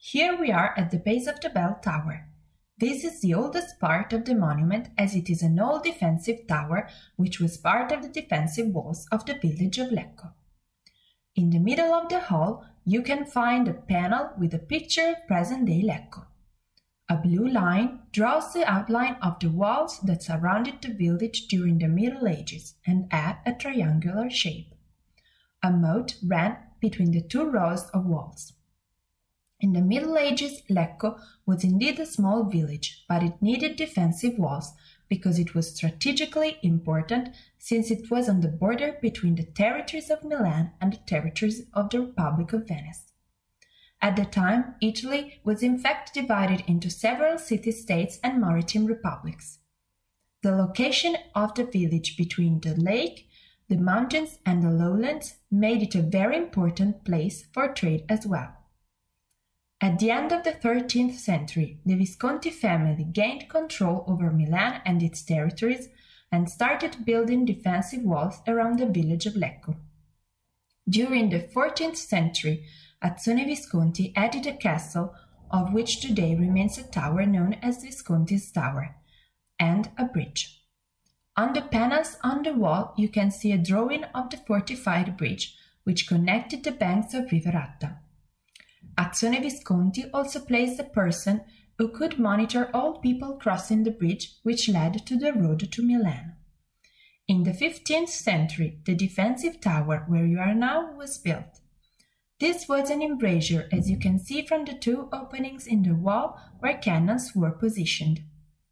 Here we are at the base of the bell tower. This is the oldest part of the monument as it is an old defensive tower which was part of the defensive walls of the village of Lecco. In the middle of the hall you can find a panel with a picture of present-day Lecco. A blue line draws the outline of the walls that surrounded the village during the Middle Ages and had a triangular shape. A moat ran between the two rows of walls. In the Middle Ages, Lecco was indeed a small village, but it needed defensive walls because it was strategically important since it was on the border between the territories of Milan and the territories of the Republic of Venice. At the time, Italy was in fact divided into several city-states and maritime republics. The location of the village between the lake, the mountains and the lowlands made it a very important place for trade as well. At the end of the 13th century, the Visconti family gained control over Milan and its territories and started building defensive walls around the village of Lecco. During the 14th century, Azzone Visconti added a castle, of which today remains a tower known as Visconti's Tower, and a bridge. On the panels on the wall you can see a drawing of the fortified bridge, which connected the banks of River Atta. Azzone Visconti also placed a person who could monitor all people crossing the bridge which led to the road to Milan. In the 15th century, the defensive tower where you are now was built. This was an embrasure, as you can see from the two openings in the wall where cannons were positioned.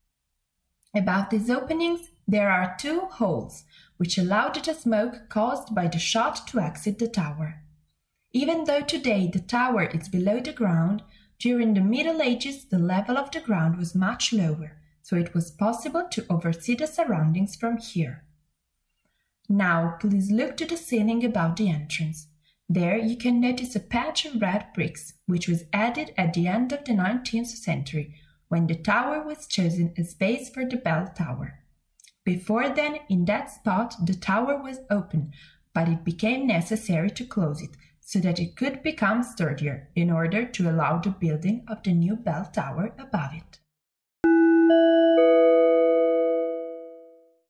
Above these openings there are two holes, which allowed the smoke caused by the shot to exit the tower. Even though today the tower is below the ground, during the Middle Ages the level of the ground was much lower, so it was possible to oversee the surroundings from here. Now please look to the ceiling above the entrance. There you can notice a patch of red bricks, which was added at the end of the 19th century, when the tower was chosen as base for the bell tower. Before then, in that spot the tower was open, but it became necessary to close it, so that it could become sturdier in order to allow the building of the new bell tower above it.